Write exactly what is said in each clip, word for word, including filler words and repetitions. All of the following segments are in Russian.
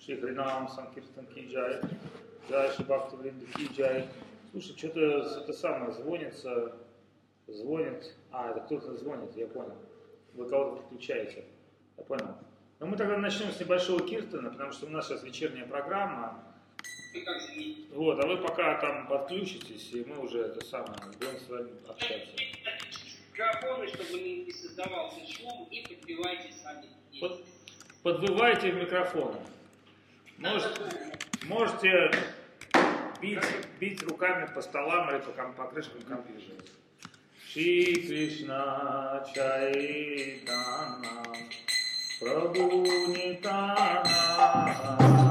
Шри Харинам Санкиртан ки джай, джай Шри Бхактивинда ки джай. Слушай, что-то это самое звонится, звонит. А, это кто-то звонит, я понял. Вы кого-то подключаете. Я понял. Но мы тогда начнем с небольшого киртана, потому что у нас сейчас вечерняя программа. Вот, а вы пока там подключитесь, и мы уже это самое будем с вами общаться. Микрофоны, чтобы не создавался шум, и подпевайте сами. Под, подвывайте в микрофон. Может, можете бить, бить руками по столам или по, по крышкам компьютера. Шри Кришна Чайтанья Прабху Нитянанда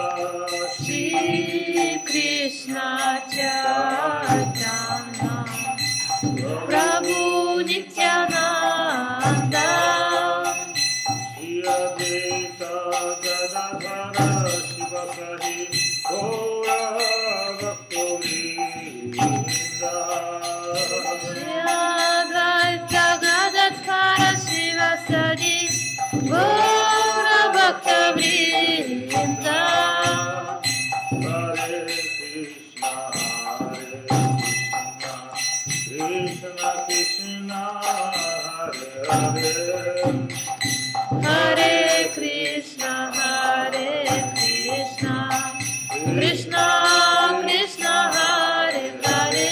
Шри Кришна Чайтанья Прабху Нитянанда Шри Адвайта Гададхара Шивасади Гора Бхактавринда Advaita Gadadhara Shivasadi Gaura Bhakta Vrinda. Hare Krishna, Hare Krishna, Krishna Krishna, Hare Hare, Hare Krishna, Krishna Krishna, Hare Hare.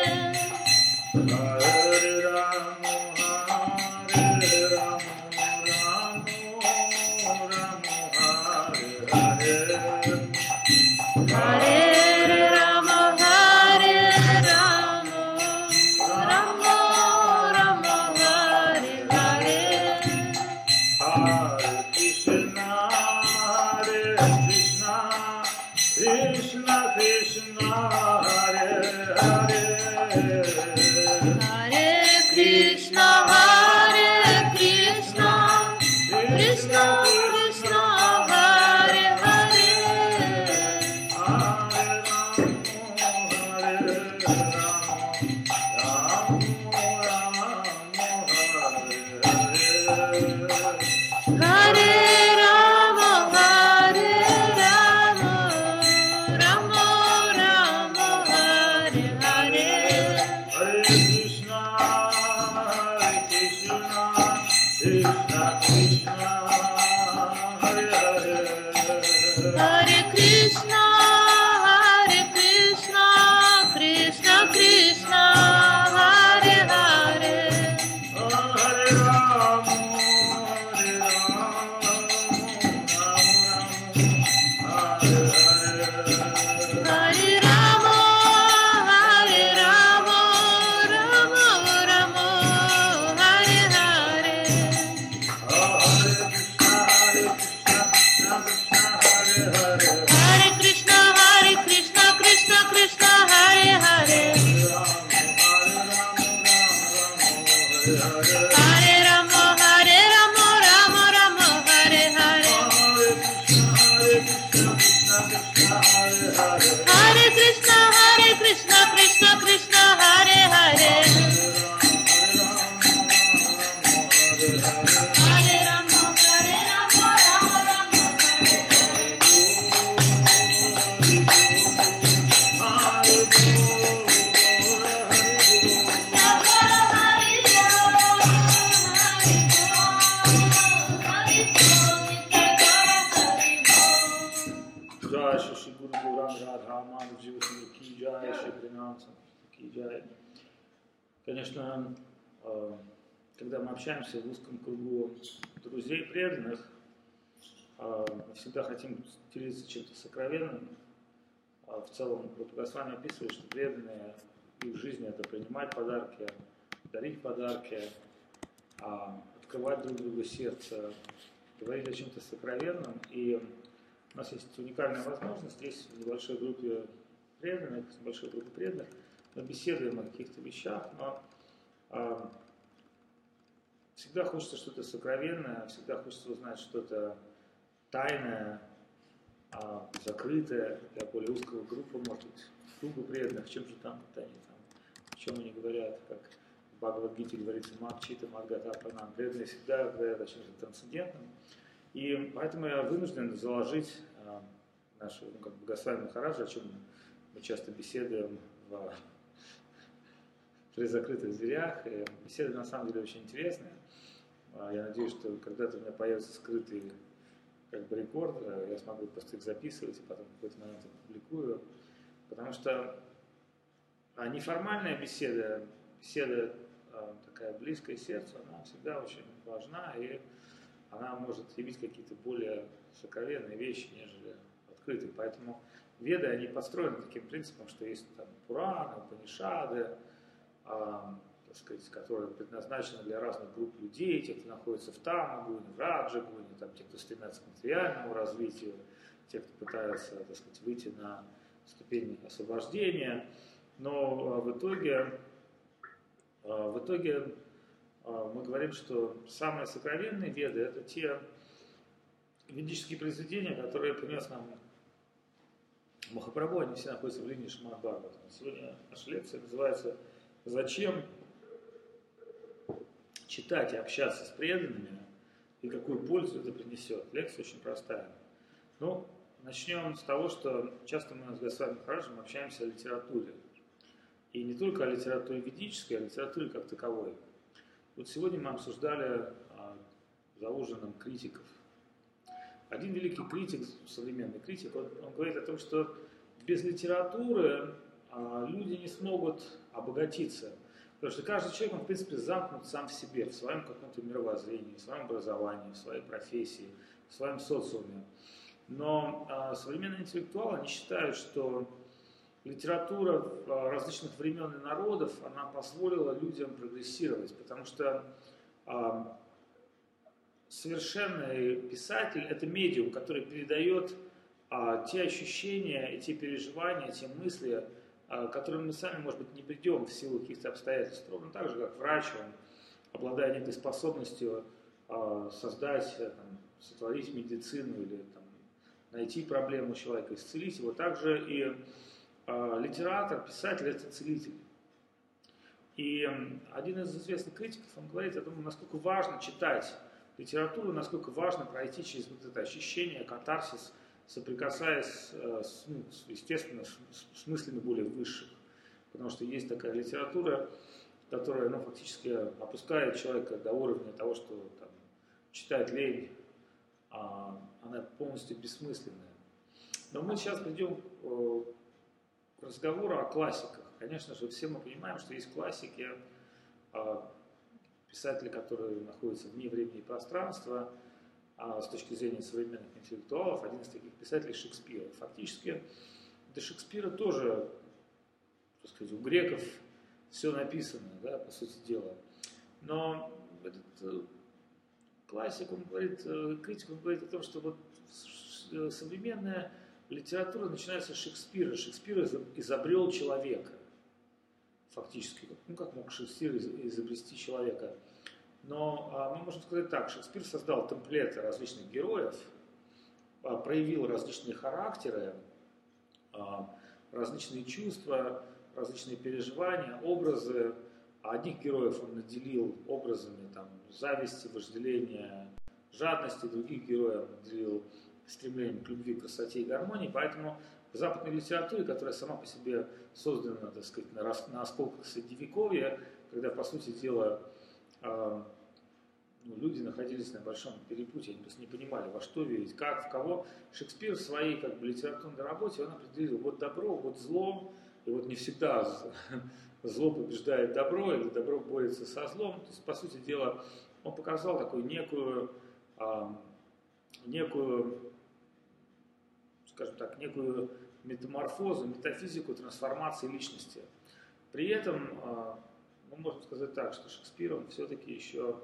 Hare Rama, Hare Rama, Rama Rama, Hare Hare. Hare Rama, Hare Rama, Rama Rama, Hare Hare. Hare Krishna, Hare Krishna, Krishna Krishna, Hare Hare. Hare Krishna, Hare Krishna, Krishna Krishna, Hare Hare. Hare Rama, Hare Rama, Rama Rama, Hare Hare. Hare Krishna, Hare Krishna, Krishna Krishna, Hare Hare. Hare Krishna, Hare Krishna, Krishna Krishna, Hare Hare. Hare Rama, Hare Rama, Rama Rama, Hare Hare. Hare Rama, Hare Rama, Rama Rama, Hare Hare. Hare Krishna, Hare Krishna, Krishna Krishna, Hare Hare. Hare Rama, Hare Rama, Rama Rama, Hare Hare. Hare Krishna, Hare Krishna, Krishna Krishna, Hare Hare. Hare Rama, Hare Rama, Rama Rama, Джай Шри Гуру Гуран Радха Мадхи ки джай, Шри Харинам ки джай. Конечно, когда мы общаемся в узком кругу друзей преданных, мы всегда хотим делиться чем-то сокровенным. В целом, вот Госвами описывает, что преданные их жизни это принимать подарки, дарить подарки, открывать друг другу сердце, говорить о чем-то сокровенном. И у нас есть уникальная возможность здесь, в небольшой группе преданных, в небольшой группе преданных, мы беседуем о каких-то вещах, но а, всегда хочется что-то сокровенное, всегда хочется узнать что-то тайное, а, закрытое для более узкого группы, может быть, круга преданных, чем же там, вот они там, о чем они говорят, как в Бхагавад-гите говорится, Мадчита, Мадгата, Пранам. Преданные всегда говорят о чем-то трансцендентном. И поэтому я вынужден заложить э, нашего, ну, как бы Госвами Махараджа, о чем мы часто беседуем в, при закрытых дверях. И беседы на самом деле очень интересные. Я надеюсь, что когда-то у меня появится скрытый как бы рекорд, я смогу просто их записывать и потом в какой-то момент их публикую. Потому что а, неформальная беседа, беседа а, такая близкая сердцу, она всегда очень важна, и она может явить какие-то более сокровенные вещи, нежели открытые. Поэтому веды, они построены таким принципом, что есть там Пураны, Упанишады, а, так сказать, которые предназначены для разных групп людей, те, кто находится в Тамагуне, в Раджагуне, там, те, кто стремятся к материальному развитию, те, кто пытаются, так сказать, выйти на ступень освобождения. Но а, в итоге, а, в итоге а, мы говорим, что самые сокровенные веды — это те ведические произведения, которые принес нам Махапрабху, они все находятся в линии Шримад Бхагаватам. Сегодня наша лекция называется «Зачем читать и общаться с преданными, и какую пользу это принесет». Лекция очень простая. Ну, начнем с того, что часто мы с Госвами Махараджем общаемся о литературе. И не только о литературе ведической, а о литературе как таковой. Вот сегодня мы обсуждали а, за ужином критиков. Один великий критик, современный критик, он, он говорит о том, что без литературы а, люди не смогут обогатиться. Потому что каждый человек, он, в принципе, замкнут сам в себе, в своем каком-то мировоззрении, в своем образовании, в своей профессии, в своем социуме. Но а, современные интеллектуалы, они считают, что литература различных времен и народов, она позволила людям прогрессировать, потому что а, совершенный писатель — это медиум, который передает а, те ощущения, и те переживания, те мысли, а, к которым мы сами, может быть, не придем в силу каких-то обстоятельств. Ровно так же, как врач, он, обладая некой способностью а, создать, там, сотворить медицину или там, найти проблему человека, исцелить его, также и а, литератор, писатель — это целитель. И один из известных критиков, он говорит о том, насколько важно читать литературу, насколько важно пройти через вот это ощущение, катарсис, соприкасаясь, с, ну, естественно, с мыслями более высших. Потому что есть такая литература, которая, ну, фактически опускает человека до уровня того, что там, читать лень, а она полностью бессмысленная. Но мы сейчас придем к разговору о классиках. Конечно же, все мы понимаем, что есть классики, писатели, которые находятся вне времени и пространства, а с точки зрения современных интеллектуалов, один из таких писателей — Шекспир. Фактически, до Шекспира тоже, так сказать, у греков все написано, да, по сути дела. Но этот э, классик, он говорит, э, критик, он говорит о том, что вот современная литература начинается с Шекспира. Шекспир изобрел человека. Фактически, ну как мог Шекспир изобрести человека? Но а, мы можем сказать так: Шекспир создал темплеты различных героев, а, проявил различные характеры, а, различные чувства, различные переживания, образы. Одних героев он наделил образами там, зависти, вожделения, жадности, других героев он наделил стремлением к любви, красоте и гармонии. Поэтому в западной литературе, которая сама по себе создана, так сказать, на, рас, на осколках Средневековья, когда, по сути дела, э, ну, люди находились на большом перепутье, они просто не понимали, во что верить, как, в кого. Шекспир в своей как бы, литературной работе, он определил вот добро, вот зло, и вот не всегда зло побеждает добро, или добро борется со злом. То есть, по сути дела, он показал такую некую, э, некую, скажем так, некую метаморфозу, метафизику трансформации личности. При этом мы можем сказать так, что Шекспир, он все-таки еще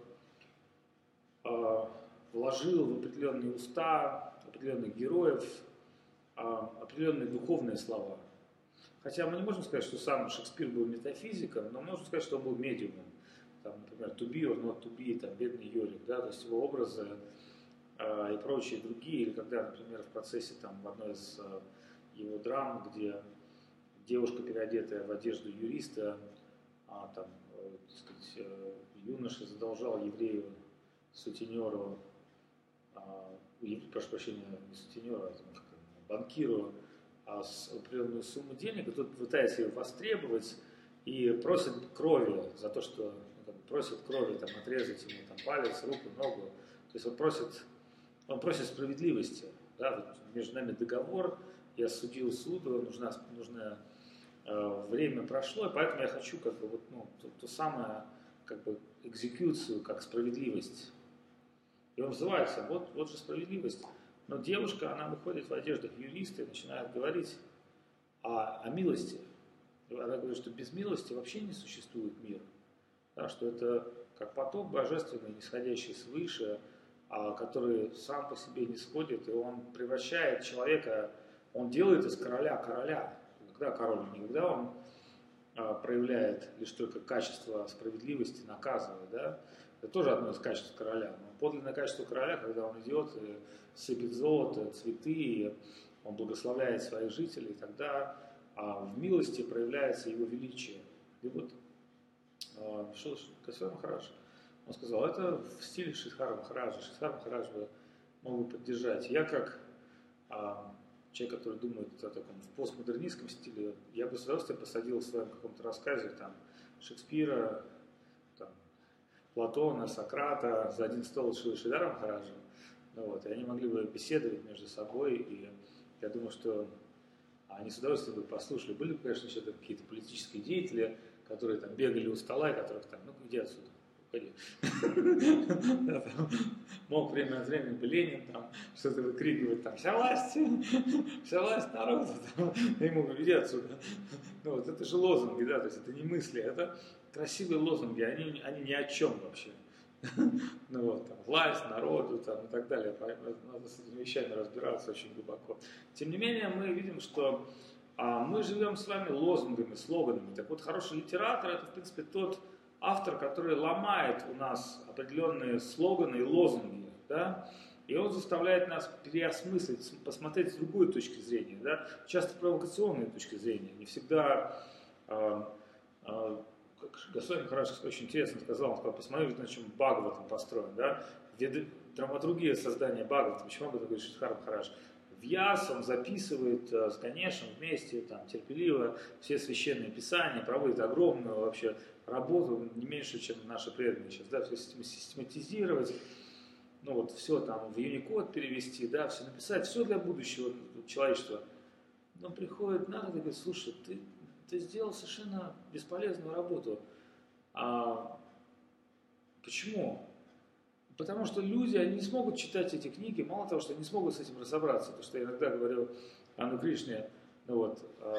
вложил в определенные уста определенных героев определенные духовные слова. Хотя мы не можем сказать, что сам Шекспир был метафизиком, но можем сказать, что он был медиумом. Там, например, to be or not to be, там, бедный Йорик, да, то есть его образы и прочие другие, или когда, например, в процессе там, в одной из его драм, где девушка, переодетая в одежду юриста, а, там, э, так сказать, э, юноша задолжал еврею, сутенеру, а, прошу прощения, не сутенеру, а там, как банкиру а, с определенную сумму денег, и тот пытается ее востребовать и просит крови за то, что ну, там, просит крови там, отрезать ему там, палец, руку, ногу. То есть он просит, он просит справедливости. Да? Вот между нами договор, я судил суду, нужна, нужно, э, время прошло, и поэтому я хочу как бы, вот, ну, то, то самое как бы, экзекуцию, как справедливость. И он взывается, вот, вот же справедливость. Но девушка, она выходит в одеждах юриста и начинает говорить о, о милости. Она говорит, что без милости вообще не существует мир. Да, что это как поток божественный, нисходящий свыше, а, который сам по себе не сходит, и он превращает человека, он делает из короля короля. Когда король, никогда он а, проявляет лишь только качество справедливости, наказывая. Да? Это тоже одно из качеств короля. Но подлинное качество короля, когда он идет и сыпет золото, цветы, и он благословляет своих жителей, тогда а, в милости проявляется его величие. И вот а, что Госвами Махарадж, он сказал, это в стиле Шридхара Махараджа. Шридхар Махарадж бы мог бы поддержать. Я как а, человек, который думает о таком в постмодернистском стиле, я бы с удовольствием посадил в своем каком-то рассказе там, Шекспира, там, Платона, Сократа за один стол с Шридхаром Махараджем. Ну, вот, и они могли бы беседовать между собой, и я думаю, что они с удовольствием бы послушали. Были бы, конечно, еще какие-то политические деятели, которые там бегали у стола, и которых там, ну, иди отсюда, уходи. Мог время от времени бы Ленин там что-то выкрикивать, там, вся власть, вся власть народа, ему говорю, иди отсюда. Ну, вот это же лозунги, да, то есть это не мысли, это красивые лозунги, они, они ни о чем вообще. Ну вот, там, власть, народу там, и так далее. Надо с этими вещами разбираться очень глубоко. Тем не менее, мы видим, что а, мы живем с вами лозунгами, слоганами. Так вот, хороший литератор – это, в принципе, тот автор, который ломает у нас определенные слоганы и лозунги, да? И он заставляет нас переосмыслить, посмотреть с другой точки зрения, да? Часто провокационной точки зрения, не всегда… А, а, как Госвами Махарадж очень интересно сказал, он сказал, посмотрите, на чем Бхагаватам построен, да, драматургия создания Бхагаватам, почему об этом говорит Шридхар Махарадж? Вьяс, он записывает с Ганешем вместе, там, терпеливо, все священные писания, проводит огромную вообще работу, не меньше, чем наши преданные сейчас, да, все систематизировать, ну вот, все там в Unicode перевести, да, все написать, все для будущего человечества. Но приходит народ и говорит, слушай, ты Ты сделал совершенно бесполезную работу. А почему? Потому что люди, они не смогут читать эти книги, мало того, что они не смогут с этим разобраться. Потому что я иногда говорю Анну Кришне, ну вот, а,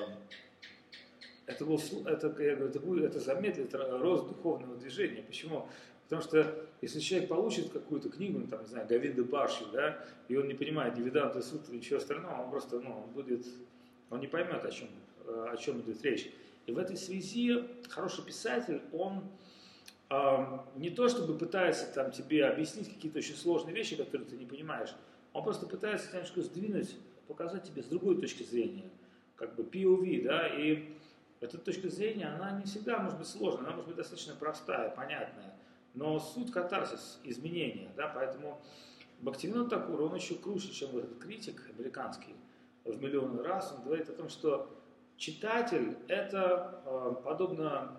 это, был, это, я говорю, это, будет, это замедлит рост духовного движения. Почему? Потому что если человек получит какую-то книгу, ну, там, не знаю, Говинда Баши, да, и он не понимает ни Веданта Сутры, ничего остального, он просто, ну, он будет, он не поймет, о чем о чем идет речь. И в этой связи хороший писатель, он э, не то чтобы пытается там, тебе объяснить какие-то очень сложные вещи, которые ты не понимаешь, он просто пытается тебя немножко сдвинуть, показать тебе с другой точки зрения, как бы пи о ви, да, и эта точка зрения, она не всегда может быть сложная, она может быть достаточно простая, понятная, но суть катарсис, изменения, да, поэтому Бхактивинода Такур, он еще круче, чем этот критик американский, в миллионы раз, он говорит о том, что читатель – это э, подобно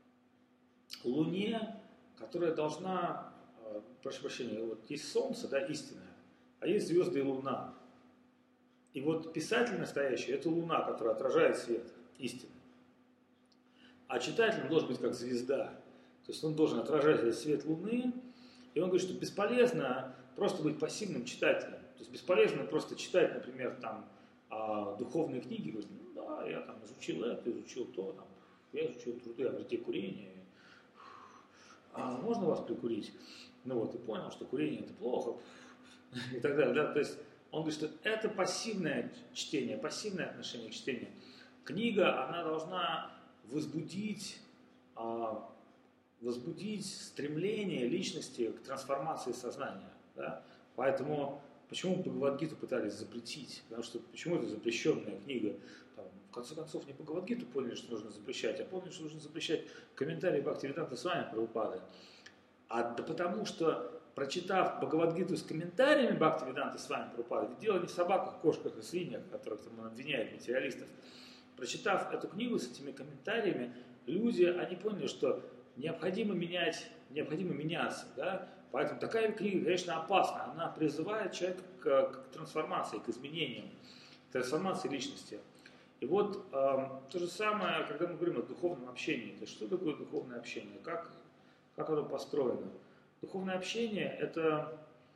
Луне, которая должна, э, прошу прощения, вот есть Солнце, да, истинное, а есть звезды и Луна. И вот писатель настоящий – это Луна, которая отражает свет истины. А читатель должен быть как звезда. То есть он должен отражать этот свет Луны. И он говорит, что бесполезно просто быть пассивным читателем. То есть бесполезно просто читать, например, там, э, духовные книги, говорит, да, я там изучил это, изучил то, там, я изучил труды о вреде курения. А можно вас прикурить? Ну вот, и понял, что курение это плохо. И так далее. Да? То есть он говорит, что это пассивное чтение, пассивное отношение к чтению. Книга, она должна возбудить, возбудить стремление личности к трансформации сознания. Да? Поэтому почему Бхагавад-гиту пытались запретить? Потому что почему это запрещенная книга? Там, в конце концов, не Бхагавад-гиту поняли, что нужно запрещать, а поняли, что нужно запрещать комментарии Бхактивиданта Свами Прабхупады. А да потому что прочитав Бхагавад-гиту с комментариями Бхактивиданты Свами Прабхупады, ведь дело не в собаках, кошках и свиньях, которых там он обвиняет материалистов, прочитав эту книгу с этими комментариями, люди, они поняли, что необходимо менять, необходимо меняться, да? Поэтому такая книга, конечно, опасна, она призывает человека к, к трансформации, к изменениям, к трансформации личности. И вот э, то же самое, когда мы говорим о духовном общении, то есть что такое духовное общение, как, как оно построено? Духовное общение – это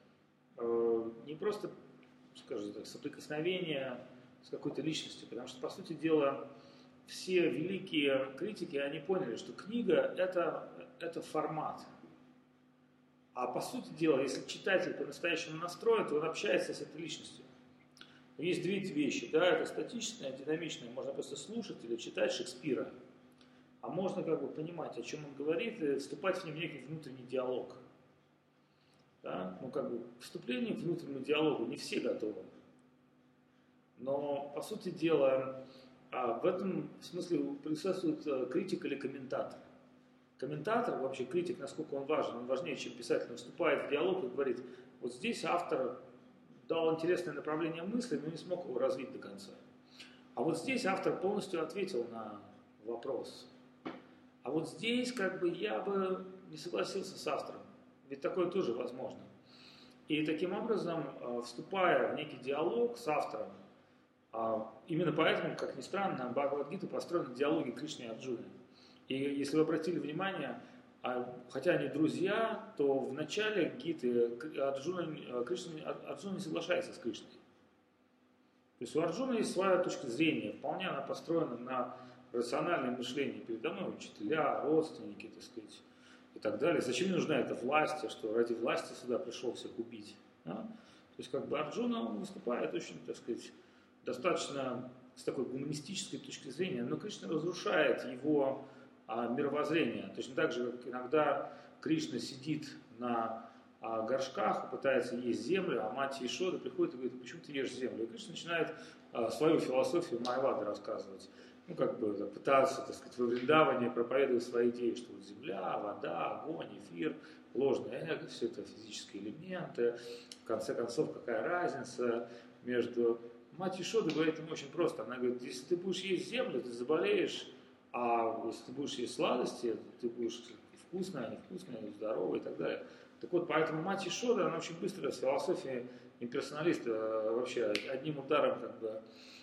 э, не просто, скажем так, соприкосновение с какой-то личностью, потому что, по сути дела, все великие критики, они поняли, что книга – это, это формат. А по сути дела, если читатель по-настоящему настроен, то он общается с этой личностью. Есть две вещи, да, это статичное, динамичное, можно просто слушать или читать Шекспира, а можно как бы понимать, о чем он говорит, и вступать в нем некий внутренний диалог. Да? Ну, как бы вступление к внутреннему диалогу не все готовы. Но, по сути дела, в этом смысле присутствует критик или комментатор. Комментатор, вообще критик, насколько он важен, он важнее, чем писатель, он вступает в диалог и говорит, вот здесь автор дал интересное направление мысли, но не смог его развить до конца. А вот здесь автор полностью ответил на вопрос. А вот здесь как бы я бы не согласился с автором, ведь такое тоже возможно. И таким образом, вступая в некий диалог с автором, именно поэтому, как ни странно, Бхагавад-гита построена на диалоге Кришны и Арджуны. И если вы обратили внимание, хотя они друзья, то в начале гиты Арджуна, Кришна, Арджуна не соглашается с Кришной. То есть у Арджуны есть своя точка зрения, вполне она построена на рациональном мышлении. Передо мной учителя, родственники, так сказать, и так далее. Зачем мне нужна эта власть, я что, ради власти сюда пришел всех убить? Да? То есть как бы Арджуна выступает очень, так сказать, достаточно с такой гуманистической точки зрения, но Кришна разрушает его а, мировоззрение. Точно так же, как иногда Кришна сидит на а, горшках и пытается есть землю, а мать Ешода приходит и говорит, почему ты ешь землю? И Кришна начинает а, свою философию Майявады рассказывать. Ну, как бы так, пытаться, так сказать, во Вриндаване проповедовать свои идеи, что вот земля, вода, огонь, эфир, ложное эго, все это физические элементы. В конце концов, какая разница между... Мать Ешода говорит ему очень просто. Она говорит, если ты будешь есть землю, ты заболеешь, а если ты будешь есть сладости, ты будешь и вкусное, и невкусное, и здоровое, и так далее. Так вот, поэтому мать Ешода, она очень быстро с философией имперсоналиста вообще одним ударом, как бы,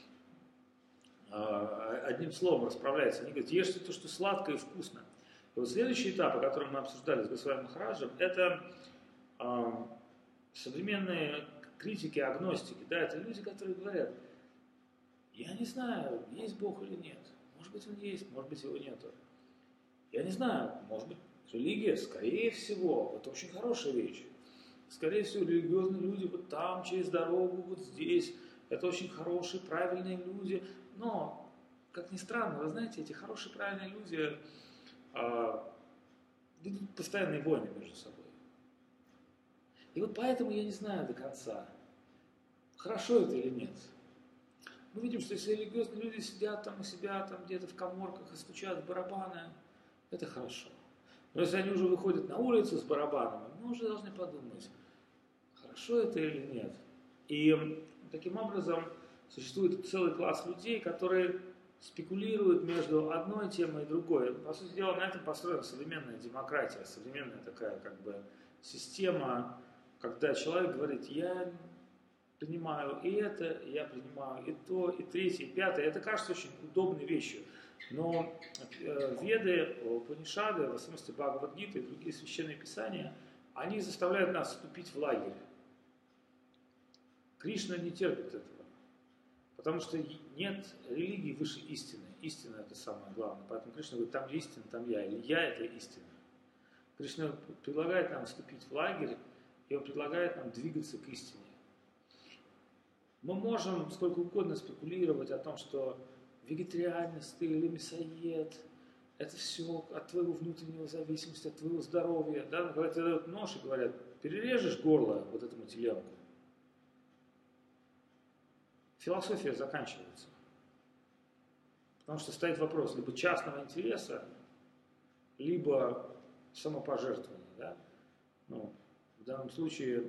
одним словом расправляется. Они говорят, ешьте то, что сладкое и вкусно. И вот следующий этап, о котором мы обсуждали с Госвами Махараджем, это э, современные критики, агностики. Да, это люди, которые говорят, я не знаю, есть Бог или нет. Может быть, он есть, может быть, его нету. Я не знаю, может быть, религия, скорее всего, это очень хорошая вещь. Скорее всего, религиозные люди вот там, через дорогу, вот здесь. Это очень хорошие, правильные люди. Но, как ни странно, вы знаете, эти хорошие, правильные люди э, ведут постоянные войны между собой. И вот поэтому я не знаю до конца, хорошо это или нет. Мы видим, что если религиозные люди сидят там у себя там где-то в каморках и стучат в барабаны, это хорошо. Но если они уже выходят на улицу с барабанами, мы уже должны подумать, хорошо это или нет. И таким образом существует целый класс людей, которые спекулируют между одной темой и другой. По сути дела, на этом построена современная демократия, современная такая как бы система, когда человек говорит, я принимаю и это, я принимаю и то, и третье, и пятое. Это кажется очень удобной вещью. Но э, Веды, Упанишады, в особенности Бхагавад-гита и другие священные писания, они заставляют нас вступить в лагерь. Кришна не терпит этого. Потому что нет религии выше истины. Истина – это самое главное. Поэтому Кришна говорит, там истина, там я. Или я – это истина. Кришна предлагает нам вступить в лагерь, и Он предлагает нам двигаться к истине. Мы можем сколько угодно спекулировать о том, что вегетарианец ты или мясоед – это все от твоего внутреннего зависимости, от твоего здоровья. Да? Когда тебе дают нож и говорят, перережешь горло вот этому теленку, философия заканчивается. Потому что стоит вопрос либо частного интереса, либо самопожертвования. Да? Ну, В данном случае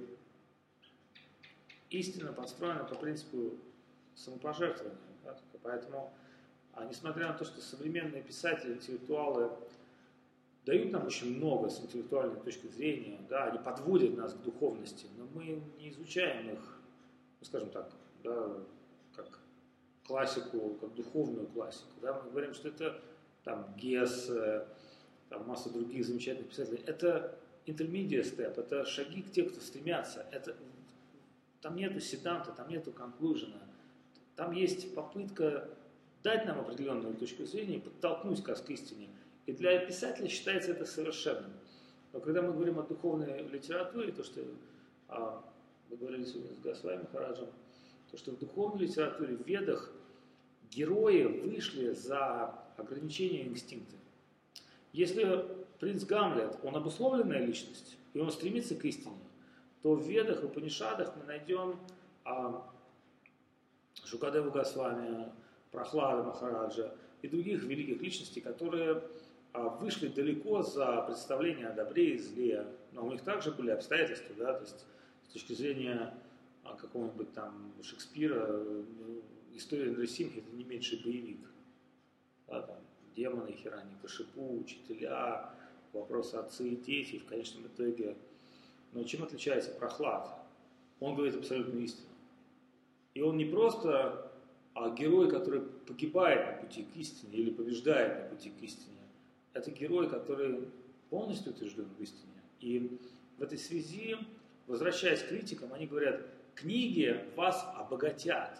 истина построена по принципу самопожертвования. Да? Поэтому, а несмотря на то, что современные писатели, интеллектуалы дают нам очень много с интеллектуальной точки зрения, да, они подводят нас к духовности, но мы не изучаем их, ну, скажем так, да, как классику, как духовную классику. Да? Мы говорим, что это там Гессе, там масса других замечательных писателей. Это intermediate step, это шаги к тем, кто стремятся. Это, там нету седанта, там нету конклюжена. Там есть попытка дать нам определенную точку зрения и подтолкнуть нас к истине. И для писателя считается это совершенным. Но когда мы говорим о духовной литературе, то, что а, мы говорили сегодня с Госвами Махараджем, то, что в духовной литературе, в Ведах, герои вышли за ограничения инстинкта. Если принц Гамлет, он обусловленная личность, и он стремится к истине, то в Ведах, в Упанишадах мы найдем а, Шукадеву Госвами, Прохлада Махараджа и других великих личностей, которые а, вышли далеко за представление о добре и зле. Но у них также были обстоятельства, да, то есть с точки зрения а, какого-нибудь там Шекспира, история Нрисимхи — это не меньший боевик. Да, там, демоны, Хираньякашипу, учителя, вопросы отцы и дети, в конечном итоге. Но чем отличается Прохлад? Он говорит абсолютную истину. И он не просто а, герой, который погибает на пути к истине или побеждает на пути к истине. Это герой, который полностью утвержден в истине. И в этой связи, возвращаясь к критикам, они говорят, книги вас обогатят.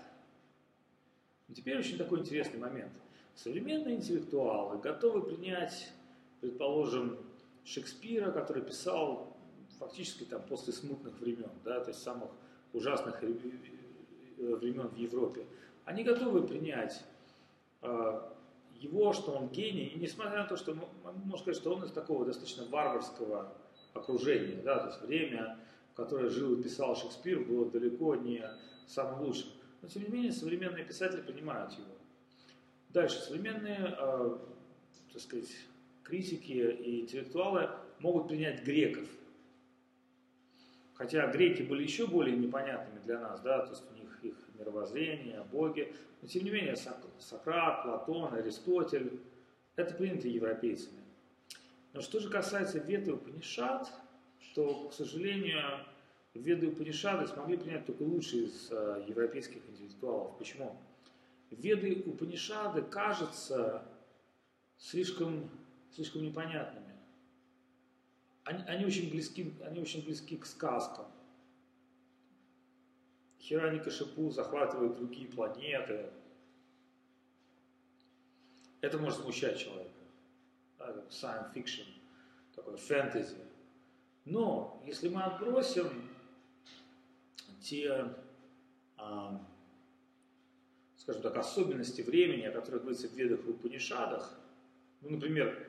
Но теперь очень такой интересный момент. Современные интеллектуалы готовы принять, предположим, Шекспира, который писал фактически там после смутных времен, да, то есть самых ужасных времен в Европе. Они готовы принять э, его, что он гений, и несмотря на то, что можно сказать, что он из такого достаточно варварского окружения, да, то есть время, в которое жил и писал Шекспир, было далеко не самым лучшим. Но тем не менее современные писатели понимают его. Дальше, современные, э, так сказать, критики и интеллектуалы могут принять греков. Хотя греки были еще более непонятными для нас, да, то есть у них их мировоззрение, боги. Но тем не менее Сократ, Платон, Аристотель – это принято европейцами. Но что же касается Вед и Упанишад, то, к сожалению, Веды и Упанишады смогли принять только лучшие из э, европейских интеллектуалов. Почему? Веды и Упанишады кажутся слишком, слишком непонятными. Они, они, очень близки, они очень близки к сказкам. Хираньякашипу захватывает другие планеты. Это может смущать человека. Да, как science fiction, такой фэнтези. Но если мы отбросим те, а, скажем так, особенности времени, о которых говорится в Ведах и Упанишадах, ну, например,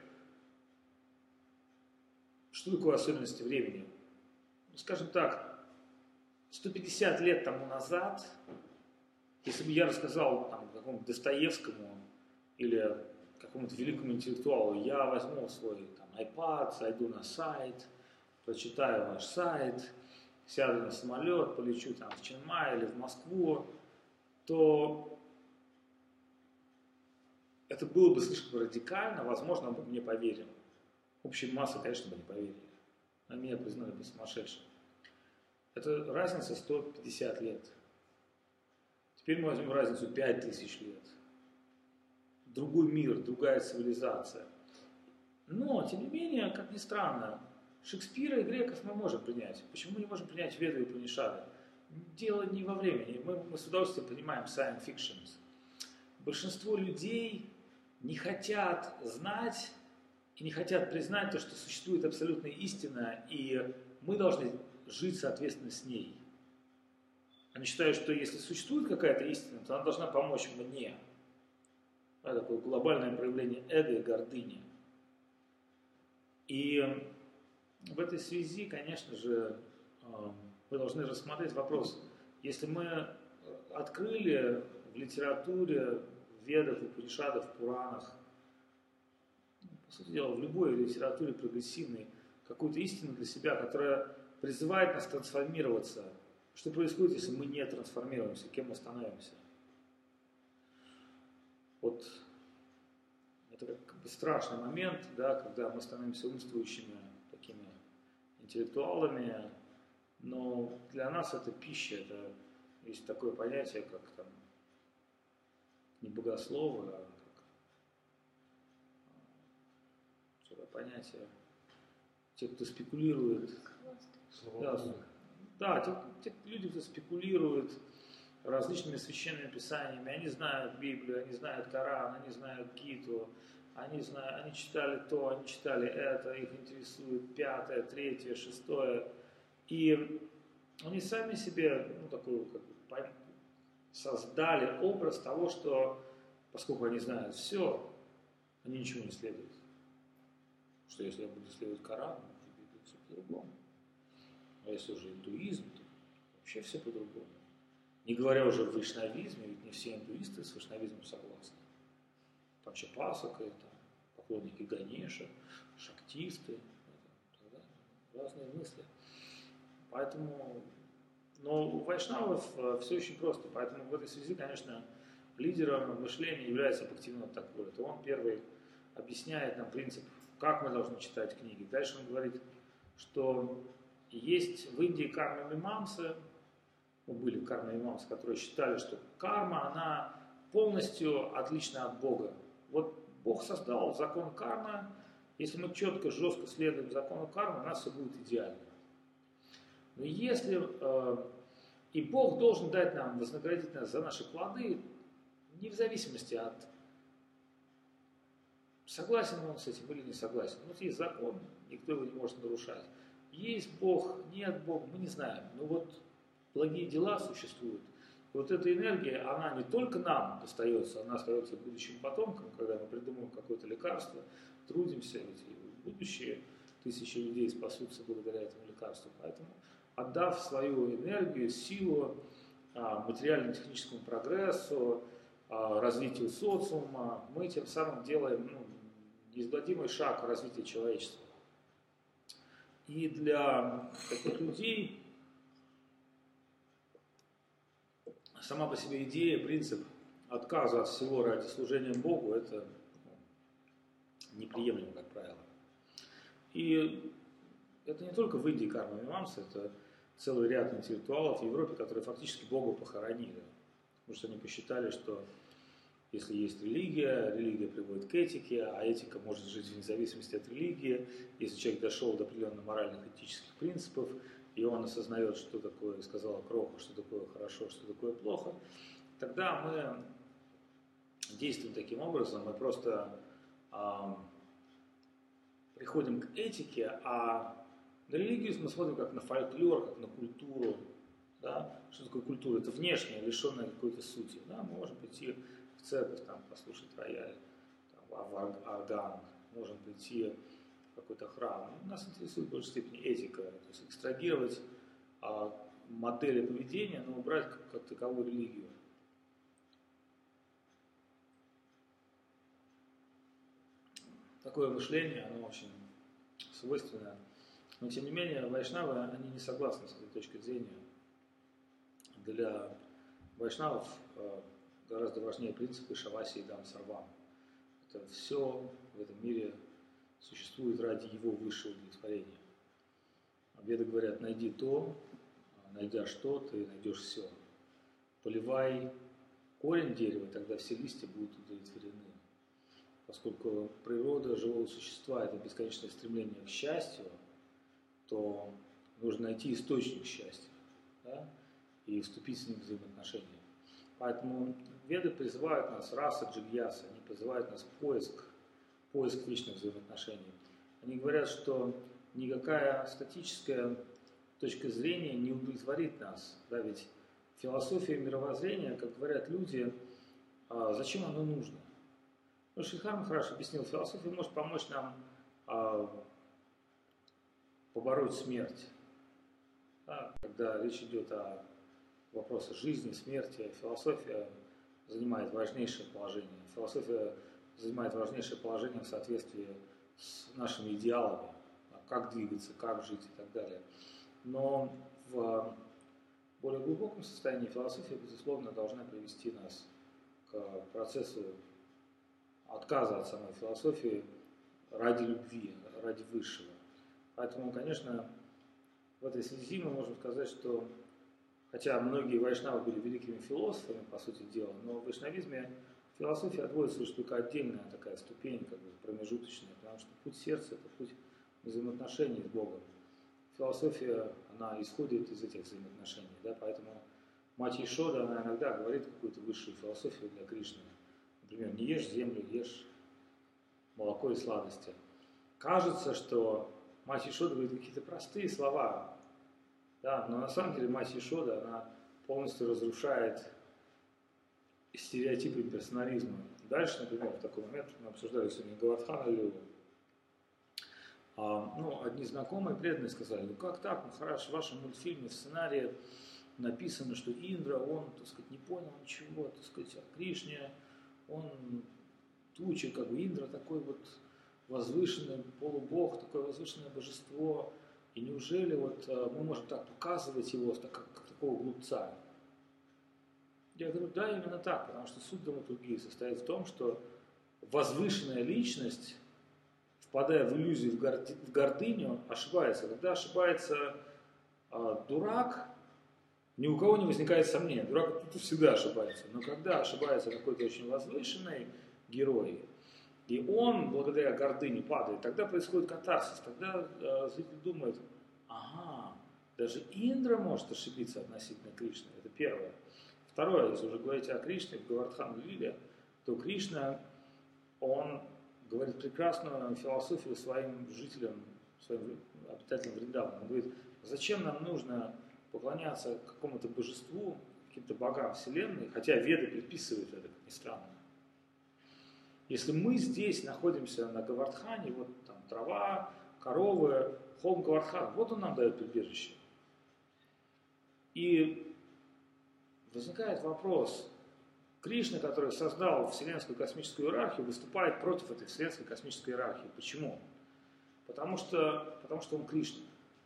что такое особенности времени? Ну, скажем так, сто пятьдесят лет тому назад, если бы я рассказал там, какому-то Достоевскому или какому-то великому интеллектуалу, я возьму свой там, iPad, зайду на сайт, прочитаю ваш сайт, сяду на самолет, полечу там, в Чанмай или в Москву, то это было бы слишком радикально, возможно, он бы мне поверил. Общая масса, конечно, бы не поверили. А меня признали бы сумасшедшим. Это разница сто пятьдесят лет. Теперь мы возьмем разницу пять тысяч лет. Другой мир, другая цивилизация. Но, тем не менее, как ни странно, Шекспира и греков мы можем принять. Почему мы не можем принять Веды и Упанишады? Дело не во времени. Мы, мы с удовольствием понимаем science fiction. Большинство людей не хотят знать и не хотят признать то, что существует абсолютная истина, и мы должны жить, соответственно, с ней. Они считают, что если существует какая-то истина, то она должна помочь мне. Это такое глобальное проявление эго и гордыни. И в этой связи, конечно же, мы должны рассмотреть вопрос. Если мы открыли в литературе, в Ведах, в Упанишадах, в Пуранах, по сути дела, в любой литературе прогрессивной, какую-то истину для себя, которая призывает нас трансформироваться. Что происходит, если мы не трансформируемся? Кем мы становимся? Вот это как бы страшный момент, да, когда мы становимся умствующими такими интеллектуалами, но для нас это пища, это есть такое понятие, как там не богословы, а как что-то понятие, те, кто спекулирует. Да, да те, те люди, кто спекулирует различными священными писаниями, они знают Библию, они знают Коран, они знают Гиту, они знают, они читали то, они читали это, их интересует пятое, третье, шестое, и они сами себе, ну, такую, как бы, создали образ того, что, поскольку они знают все, они ничего не следуют. Что если я буду следовать Корану, то будет все по-другому. А если уже индуизм, то вообще все по-другому. Не говоря уже о вайшнавизме, ведь не все индуисты с вайшнавизмом согласны. Там Чапасака, там поклонники Ганеша, шактисты, это, разные мысли. Поэтому, но у вайшнавов все очень просто. Поэтому в этой связи, конечно, лидером мышления является Бхактивинода Тхакур. Это он первый объясняет нам принцип, как мы должны читать книги. Дальше он говорит, что есть в Индии карма-мимамсы, ну, были карма-мимамсы, которые считали, что карма, она полностью отлична от Бога. Вот Бог создал закон кармы, если мы четко, жестко следуем закону кармы, у нас все будет идеально. Но если э, и Бог должен дать нам, вознаградить нас за наши плоды, не в зависимости от согласен он с этим или не согласен. Вот есть закон, никто его не может нарушать. Есть Бог, нет Бога, мы не знаем. Но вот благие дела существуют. И вот эта энергия, она не только нам достается, она остается будущим потомкам, когда мы придумываем какое-то лекарство, трудимся, ведь и будущие тысячи людей спасутся благодаря этому лекарству. Поэтому, отдав свою энергию, силу материально-техническому прогрессу, развитию социума, мы тем самым делаем, ну, неизгладимый шаг в развитии человечества. И для таких людей сама по себе идея, принцип отказа от всего ради служения Богу, это неприемлемо, как правило. И это не только в Индии карма-мимамса, это целый ряд интеллектуалов в Европе, которые фактически Бога похоронили. Потому что они посчитали, что если есть религия, религия приводит к этике, а этика может жить вне зависимости от религии. Если человек дошел до определенных моральных этических принципов, и он осознает, что такое, сказала Кроха, что такое хорошо, что такое плохо, тогда мы действуем таким образом, мы просто а, приходим к этике, а на религию мы смотрим как на фольклор, как на культуру. Да? Что такое культура? Это внешнее, лишенное какой-то сути. Да? Мы можем прийти в церковь, там, послушать рояль, там, орган, можем прийти в какой-то храм. Нас интересует в большей степени этика, то есть экстрагировать а, модели поведения, но убрать как, как таковую религию. Такое мышление, оно очень свойственно. Но тем не менее, вайшнавы, они не согласны с этой точкой зрения. Для вайшнавов э, гораздо важнее принципы Шаваси и Дам Сарвам. Это все в этом мире существует ради его высшего удовлетворения. Веды говорят, найди то, найдя что, ты найдешь все. Поливай корень дерева, тогда все листья будут удовлетворены. Поскольку природа живого существа – это бесконечное стремление к счастью, то нужно найти источник счастья, да, и вступить с ним в взаимоотношения. Поэтому веды призывают нас, раса джигьяса, они призывают нас в поиск, поиск вечных взаимоотношений. Они говорят, что никакая статическая точка зрения не удовлетворит нас. Да, ведь философия мировоззрения, как говорят люди, зачем оно нужно? Ну, Шри Махарадж объяснил, философия может помочь нам а, побороть смерть. Да, когда речь идет о вопросах жизни, смерти, философия занимает важнейшее положение. Философия занимает важнейшее положение в соответствии с нашими идеалами, как двигаться, как жить и так далее. Но в более глубоком состоянии философия, безусловно, должна привести нас к процессу отказа от самой философии ради любви, ради высшего. Поэтому, конечно, в этой связи мы можем сказать, что хотя многие вайшнавы были великими философами, по сути дела, но в вайшнавизме философия отводится лишь только отдельная такая ступень, как бы промежуточная, потому что путь сердца – это путь взаимоотношений с Богом. Философия, она исходит из этих взаимоотношений, да, поэтому мать Ешода, она иногда говорит какую-то высшую философию для Кришны. Например, не ешь землю, ешь молоко и сладости. Кажется, что мать Ешода говорит какие-то простые слова, да, но на самом деле мать Ешода, она полностью разрушает стереотипы персонализма. Дальше, например, в такой момент мы обсуждали сегодня Говардхана Лилу. А, ну, одни знакомые преданные сказали: ну как так, Махарадж, в вашем мультфильме, в сценарии написано, что Индра, он, так сказать, не понял ничего, так сказать, о Кришне, он туча, как бы Индра такой вот возвышенный полубог, такое возвышенное божество, и неужели вот мы можем так показывать его как, как такого глупца? Я говорю, да, именно так, потому что суть драматургии состоит в том, что возвышенная личность, впадая в иллюзию, в, горди, в гордыню, ошибается. Когда ошибается а, дурак, ни у кого не возникает сомнения. Дурак тут всегда ошибается. Но когда ошибается какой-то очень возвышенный герой, и он, благодаря гордыне, падает, тогда происходит катарсис. Тогда а, зритель думает, ага, даже Индра может ошибиться относительно Кришны. Это первое. Второе, если уже говорить о Кришне, в Говардхан Лиле, то Кришна, он говорит прекрасную философию своим жителям, своим обитателям Вриндавана. Он говорит, зачем нам нужно поклоняться какому-то божеству, каким-то богам Вселенной, хотя Веды предписывают это, как ни странно. Если мы здесь находимся на Говардхане, вот там трава, коровы, холм Говардхан, вот он нам дает прибежище. И возникает вопрос, Кришна, который создал Вселенскую космическую иерархию, выступает против этой Вселенской космической иерархии. Почему? Потому что, потому что он Кришна.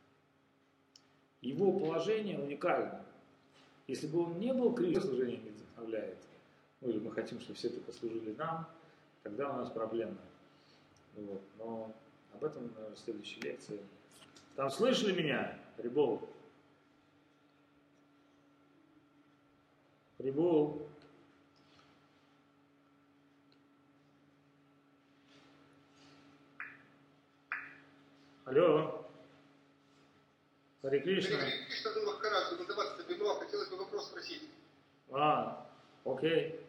Его положение уникально. Если бы он не был Кришной, служение не вдохновляет, ну или мы хотим, чтобы все только служили нам, тогда у нас проблема. Вот. Но об этом, наверное, в следующей лекции. Там слышали меня, Рибол? Рибол. Алло. Харе Кришна. Харе Кришна, ну, Махарадж, ну, давайте, Бимова, хотелось бы вопрос спросить. А, окей.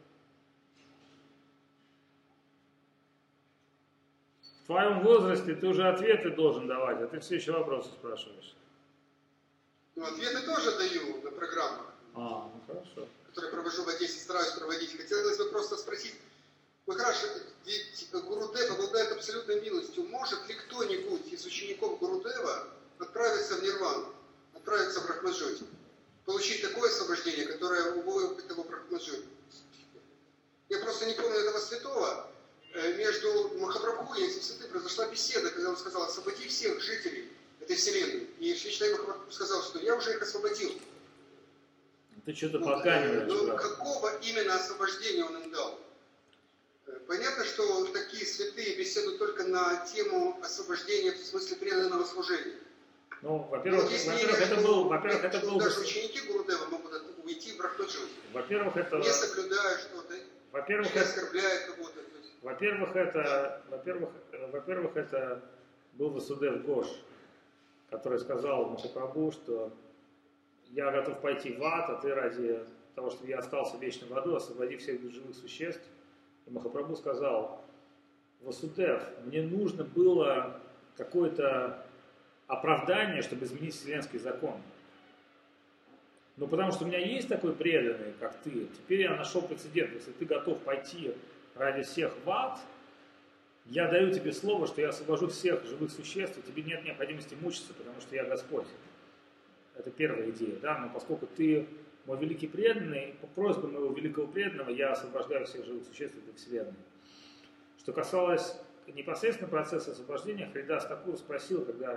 В твоем возрасте ты уже ответы должен давать, а ты все еще вопросы спрашиваешь. Ну, ответы тоже даю на программах. А, ну хорошо. Которые провожу в Одессе, стараюсь проводить. Хотелось бы просто спросить, Махарадж, ведь Гурудев обладает абсолютной милостью. Может ли кто-нибудь из учеников Гурудева отправиться в Нирвану, отправиться в Брахмаджоти, получить такое освобождение, которое уводит этого Брахмаджоти? Я просто не помню этого святого. Между Махапрабху и этим святым произошла беседа, когда он сказал, освободи всех жителей этой вселенной. И Шри Чайтанья Махапрабху сказал, что я уже их освободил. Ты что-то вот, подгониваешь. Но да. Какого именно освобождения он им дал? Понятно, что такие святые беседуют только на тему освобождения в смысле преданного служения. Ну, во-первых, во-первых, это был, во-первых, это был даже ученики Гурудева могут уйти в Брахмаджоти. Во-первых, это не соблюдая что-то, во-первых, не оскорбляя кого-то. Во-первых, это, во-первых, во-первых, это был Васудев Гош, который сказал Махапрабху, что я готов пойти в ад, а ты ради того, чтобы я остался вечно в аду, освободи всех живых существ. И Махапрабху сказал, Васудев, мне нужно было какое-то оправдание, чтобы изменить вселенский закон. Но потому что у меня есть такой преданный, как ты, теперь я нашел прецедент. Если ты готов пойти ради всех в ад, я даю тебе слово, что я освобожу всех живых существ, и тебе нет необходимости мучиться, потому что я Господь. Это первая идея, да, но поскольку ты мой великий преданный, по просьбе моего великого преданного я освобождаю всех живых существ этой вселенной. Что касалось непосредственно процесса освобождения, Харидас Такур спросил, когда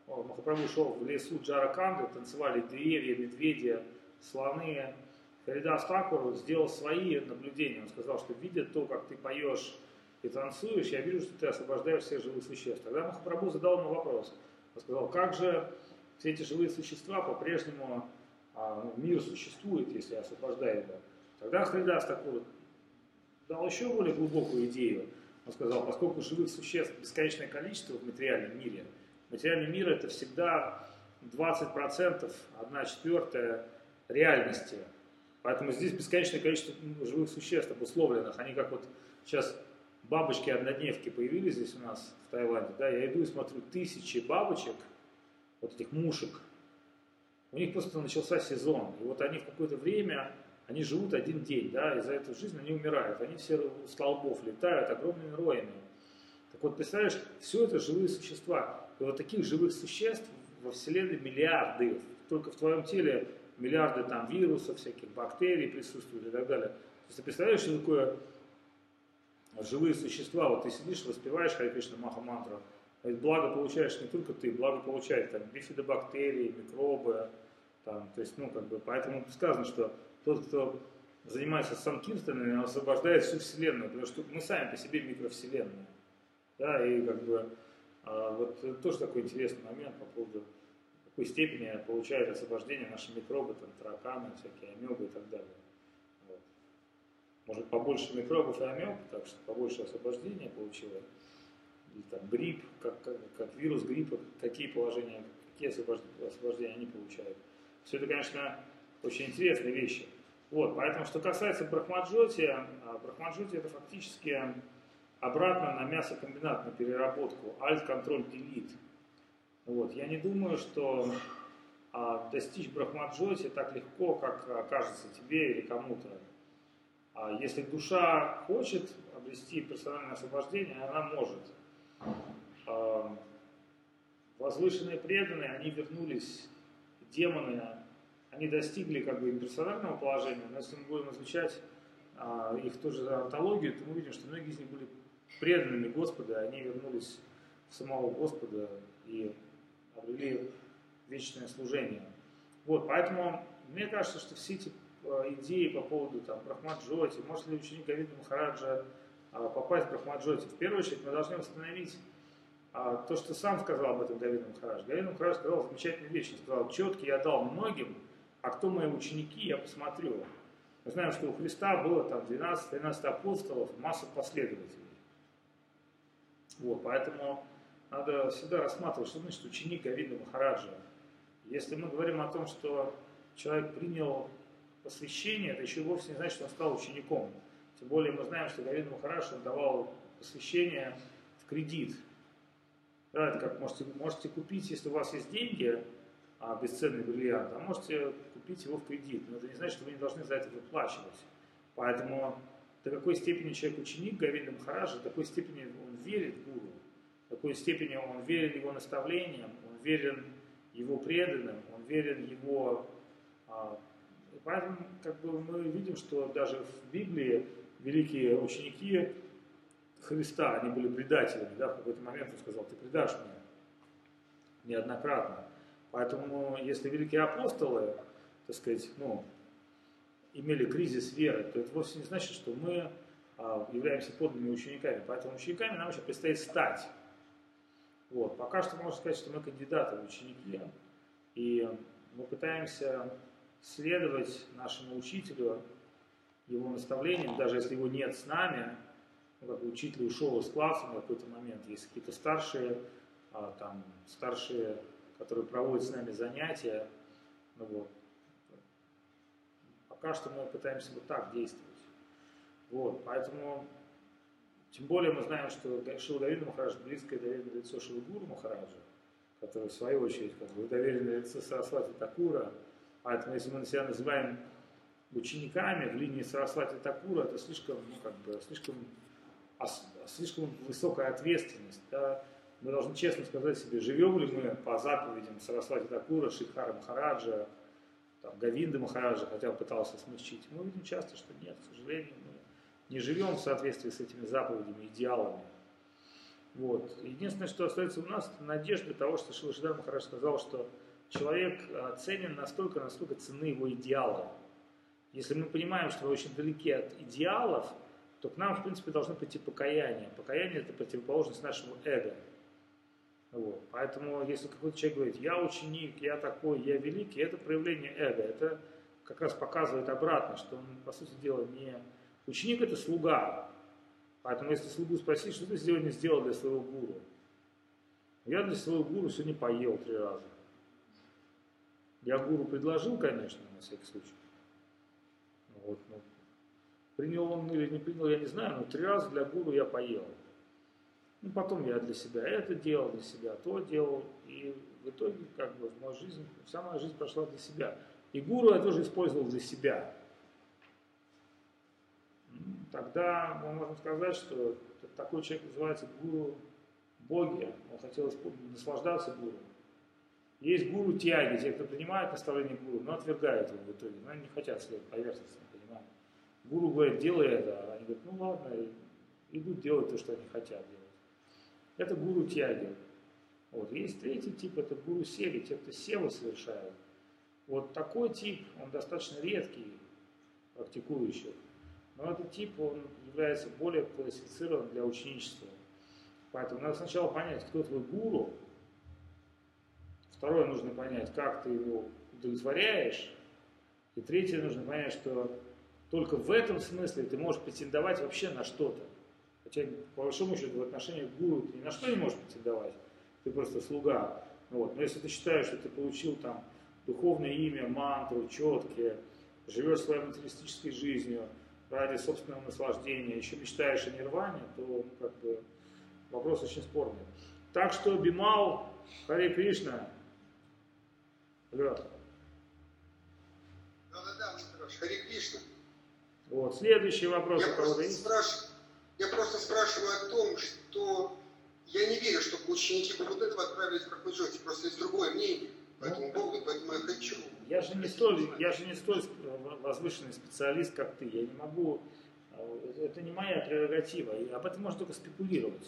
Махапрабху шел в лесу Джараканды, танцевали деревья, медведи, слоны. Харидас Такур сделал свои наблюдения. Он сказал, что видя то, как ты поешь и танцуешь, я вижу, что ты освобождаешь всех живых существ. Тогда Махапрабху задал ему вопрос. Он сказал, как же все эти живые существа по-прежнему, а, ну, мир существует, если я освобождаю его. Тогда Харидас Такур дал еще более глубокую идею. Он сказал, поскольку живых существ бесконечное количество в материальном мире, материальный мир это всегда двадцать процентов, одна четвертая реальности. Поэтому здесь бесконечное количество живых существ обусловленных. Они как вот сейчас бабочки-однодневки появились здесь у нас в Таиланде. Да, я иду и смотрю тысячи бабочек, вот этих мушек. У них просто начался сезон. И вот они в какое-то время, они живут один день, да, и за эту жизнь они умирают. Они все у столбов летают огромными роями. Так вот, представляешь, все это живые существа. И вот таких живых существ во Вселенной миллиарды. Только в твоем теле миллиарды там вирусов, всяких бактерий присутствуют и так далее. То есть ты представляешь, что такое живые существа? Вот ты сидишь, воспеваешь Харе Кришна Маха-мантру, благо получаешь не только ты, благо получают там бифидобактерии, микробы, там, то есть, ну, как бы, поэтому сказано, что тот, кто занимается санкиртанами, он освобождает всю Вселенную, потому что мы сами по себе микровселенная. Да, и как бы а, вот это тоже такой интересный момент по поводу в какой степени получают освобождение наши микробы, там, тараканы, всякие амебы и так далее. Вот. Может, побольше микробов и амеб, так что побольше освобождения получила. Или там грипп, как, как, как вирус гриппа, какие положения, какие освобождения, освобождения они получают. Все это, конечно, очень интересные вещи. Вот, поэтому, что касается брахмаджоти, брахмаджоти это фактически обратно на мясокомбинат, на переработку, alt-контроль-delete. Вот, я не думаю, что а, достичь брахмаджоти так легко, как кажется тебе или кому-то. А если душа хочет обрести персональное освобождение, она может. А, возвышенные преданные, они вернулись, демоны, они достигли как бы имперсонального положения, но если мы будем изучать а, их тоже антологию, то мы видим, что многие из них были преданными Господа, они вернулись в самого Господа и обрели вечное служение. Вот, поэтому мне кажется, что все эти идеи по поводу там, Брахмаджоти, может ли ученик Говинда Махараджа а, попасть в Брахмаджоти, в первую очередь мы должны восстановить а, то, что сам сказал об этом Говинда Махарадж. Говинда Махарадж сказал замечательную вещь, он сказал, четкий я дал многим, а кто мои ученики, я посмотрю. Мы знаем, что у Христа было там двенадцать-тринадцать апостолов, масса последователей. Вот, поэтому надо всегда рассматривать, что значит ученик Говинда Махараджа. Если мы говорим о том, что человек принял посвящение, это еще вовсе не значит, что он стал учеником. Тем более мы знаем, что Говинда Махарадж он давал посвящение в кредит. Да, это как можете, можете купить, если у вас есть деньги, а, бесценный бриллиант, а можете купить его в кредит. Но это не значит, что вы не должны за это выплачивать. Поэтому до какой степени человек ученик Говинда Махараджа, до такой степени он верит в Гуру, до какой степени он верен его наставлениям, он верен его преданным, он верен его... А, поэтому как бы, мы видим, что даже в Библии великие ученики Христа, они были предателями. Да? В какой-то момент он сказал, ты предашь меня неоднократно. Поэтому если великие апостолы, так сказать, ну, имели кризис веры, то это вовсе не значит, что мы а, являемся подлинными учениками. Поэтому учениками нам еще предстоит стать. Вот. Пока что можно сказать, что мы кандидаты в ученики, и мы пытаемся следовать нашему учителю, его наставлениям, даже если его нет с нами, ну, как бы учитель ушел из класса на какой-то момент, есть какие-то старшие, а, там, старшие, которые проводят с нами занятия, ну, вот. Пока что мы пытаемся вот так действовать. Вот, поэтому, тем более мы знаем, что Шрила Говинда Махарадж близкое доверенное лицо Шрилы Гуру Махараджа, который в свою очередь как бы доверенное лицо Сарасвати Такура. Поэтому если мы себя называем учениками в линии Сарасвати Такура, это слишком, ну, как бы, слишком, слишком высокая ответственность. Да? Мы должны честно сказать себе, живем ли мы по заповедям Сарасвати Такура, Шридхара Махараджа, там, Говинда Махараджа, хотя он пытался смягчить. Мы видим часто, что нет, к сожалению, мы не живем в соответствии с этими заповедями, идеалами. Вот. Единственное, что остается у нас, это надежда того, что Шрила Шридхар Махарадж сказал, что человек ценен настолько, насколько ценны его идеалы. Если мы понимаем, что мы очень далеки от идеалов, то к нам, в принципе, должно прийти покаяние. Покаяние – это противоположность нашему эго. Вот. Поэтому, если какой-то человек говорит, я ученик, я такой, я великий, это проявление эго. Это как раз показывает обратно, что он, по сути дела, не... Ученик – это слуга. Поэтому, если слугу спросить, что ты сегодня сделал для своего гуру? Я для своего гуру сегодня поел три раза. Я гуру предложил, конечно, на всякий случай. Вот, ну, принял он или не принял, я не знаю, но три раза для гуру я поел. Ну, потом я для себя это делал, для себя то делал. И в итоге, как бы, моя жизнь, вся моя жизнь прошла для себя. И гуру я тоже использовал для себя. Тогда мы можем сказать, что такой человек называется гуру боги. Он хотел наслаждаться гуру. Есть гуру тяги, те, кто принимает наставление гуру, но отвергают его в итоге. Но они не хотят следовать поверхностно, понимаете. Гуру говорит, делай это, а они говорят, ну ладно, и идут делать то, что они хотят делать. Это гуру тяги. Вот. Есть третий тип, это гуру севи, те, кто севу совершают. Вот такой тип, он достаточно редкий, практикующих. Но этот тип, он является более классифицирован для ученичества. Поэтому надо сначала понять, кто твой гуру. Второе, нужно понять, как ты его удовлетворяешь. И третье, нужно понять, что только в этом смысле ты можешь претендовать вообще на что-то. Хотя, по большому счету, в отношении к гуру ты ни на что не можешь претендовать. Ты просто слуга. Вот. Но если ты считаешь, что ты получил там духовное имя, мантру, четкие, живешь своей материалистической жизнью ради собственного наслаждения, еще мечтаешь о нирване, то как бы вопрос очень спорный. Так что, Бимал, Харе Кришна. Алло. Да-да-да, Махарадж, Харе Кришна. Вот, следующий вопрос. Я просто, спраш... я просто спрашиваю о том, что я не верю, что ученики Гурудева отправились в Брахмаджоти. Просто есть другое мнение по этому поводу, поэтому я хочу. Я же не столь, я же не столь возвышенный специалист, как ты. Я не могу, это не моя прерогатива. И об этом можно только спекулировать.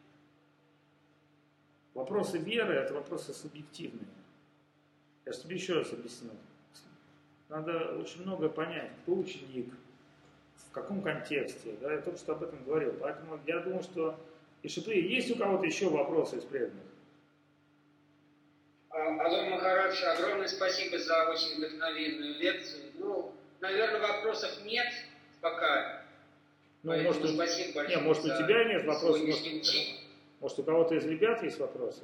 Вопросы веры – это вопросы субъективные. Я же тебе еще раз объяснил. Надо очень многое понять, кто ученик, в каком контексте. Да, я только что об этом говорил. Поэтому я думаю, что... Ишипри, есть у кого-то еще вопросы из преданных? Алло, Махарадж, огромное спасибо за очень вдохновенную лекцию. Ну, наверное, вопросов нет пока. Ну, может, спасибо большое. Не, может, у тебя нет вопросов, может, может, у кого-то из ребят есть вопросы?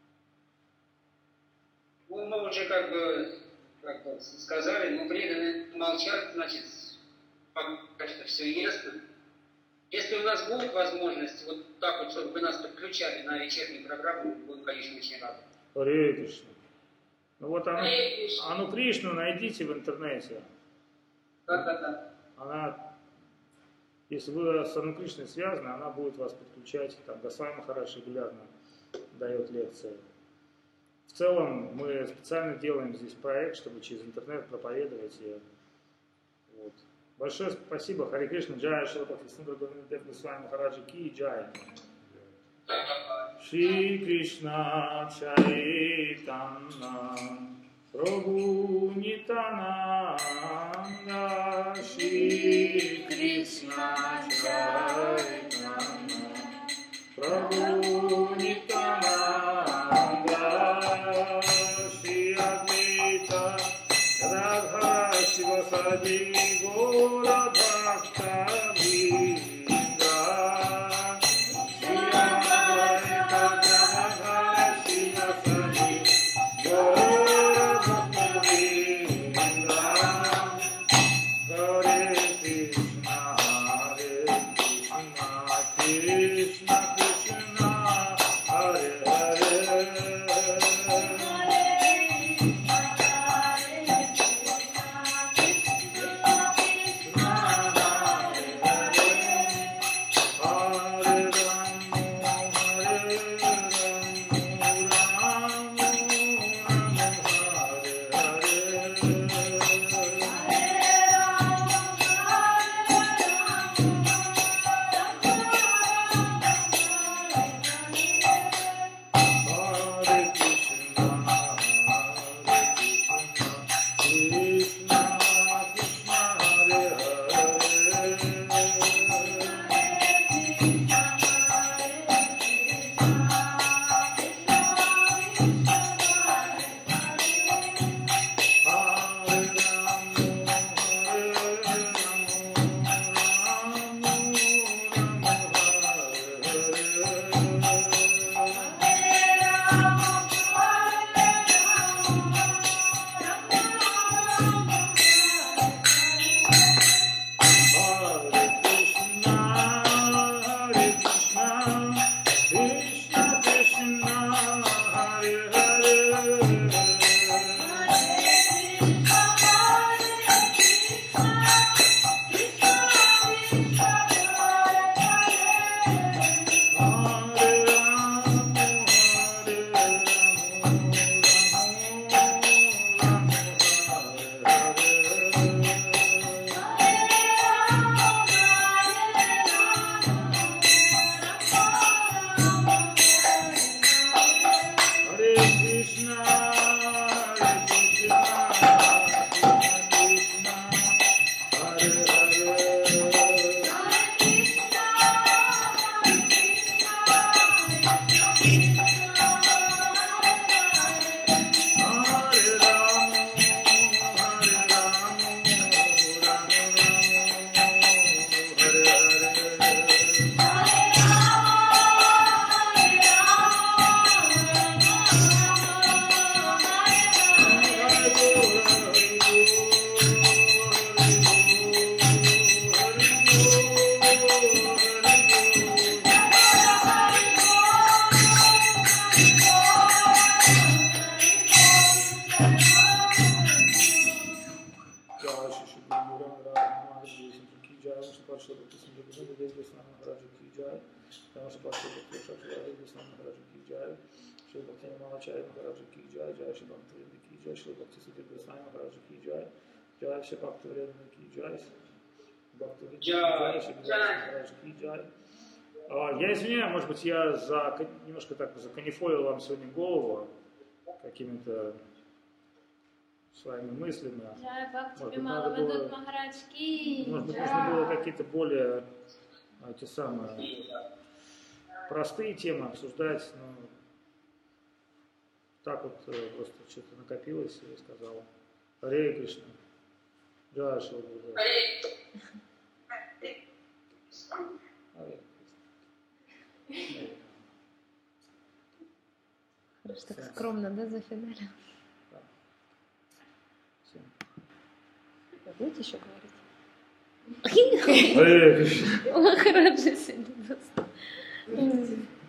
Ну, мы уже как бы, как бы сказали, мы преданные молчат, значит, пока что все ясно. Если у нас будет возможность, вот так вот, чтобы вы нас подключали на вечернюю программу, мы будем, конечно, очень рады. Харе Кришна. Ну вот Ану, Ану Кришну найдите в интернете. Да, да, да. Она, если вы с Ану Кришной связаны, она будет вас подключать. Там Госвами Махарадж регулярно дает лекции. В целом мы специально делаем здесь проект, чтобы через интернет проповедовать ее. Вот. Большое спасибо. Харе Кришна. Джая Шрила Бхактисиндра Госвами Госвами Махараджа Ки Джай. Shri Krishna Chaitanya Prabhu Nityananda. Shri Krishna Chaitanya Prabhu Nityananda. Shri Advaita Radha Shivasadi Gaura Bhakta Jagabindhu Dev Goswami Maharaj Ki Jai, Tamasha Bhakti Prasad Dev Goswami Maharaj Ki Jai, Shri Bhakti Malacharya Maharaj Ki Jai, Jai Shri Bhakti Vrinda Ki Jai, Shri Bhakti Sudhir Goswami Maharaj Ki Jai, Jai Shri Bhakti Vrinda Ki Jai, Bhakti Vrinda Ki Jai, Shri Bhakti Maharaj Ki Jai. Я извиняюсь, может быть, я за, немножко так законифолил вам сегодня голову какими-то своими мыслями. Может быть, надо было, может быть, нужно было какие-то более эти самые простые темы обсуждать, но так вот просто что-то накопилось, и я сказал: Харе Кришна, Джай Шри Гурудев. Хорошо, так скромно, да, зафиналил? Вы будете еще говорить? Харе Кришна. Махараджа сегодня.